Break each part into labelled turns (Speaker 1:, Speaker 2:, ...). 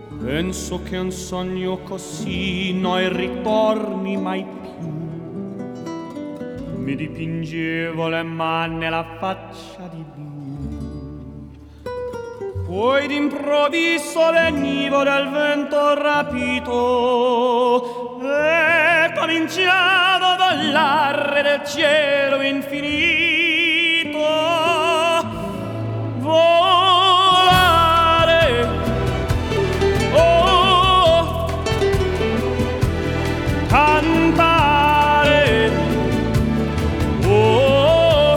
Speaker 1: Penso che un sogno così non ritorni mai più. Mi dipingevo le mani e la faccia di blu. Poi d'improvviso venivo dal vento rapito e cominciavo a volare nel cielo infinito. Volare, oh, cantare, oh,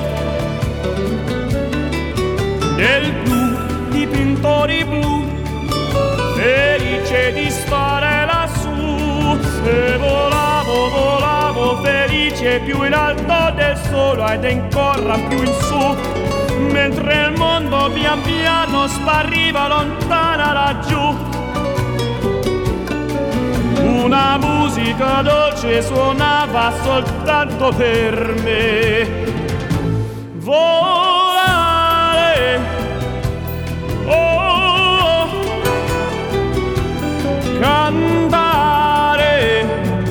Speaker 1: nel blu dipinto di blu, felice di stare lassù. E volavo, volavo felice più in alto del sole ed ancora più in su, mentre il mondo pian piano spariva lontana laggiù. Una musica dolce suonava soltanto per me. Volare, oh, cantare,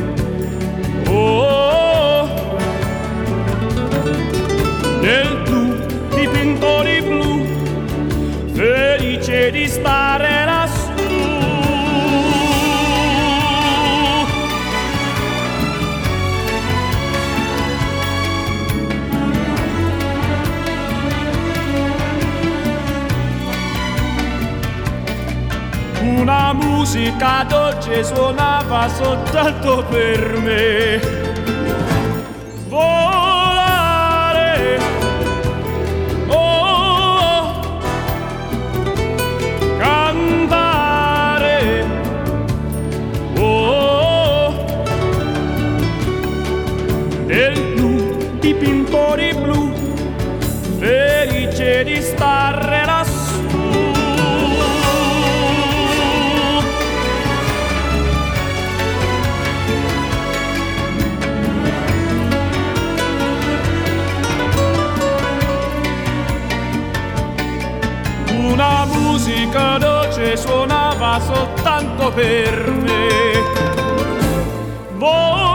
Speaker 1: oh, nel blu dipinto di blu, felice di stare lassù. Una musica dolce suonava soltanto per me. Volare, oh, cantare, oh, nel blu dipinto di blu, felice di stare lassù. Una musica dolce suonava soltanto per me.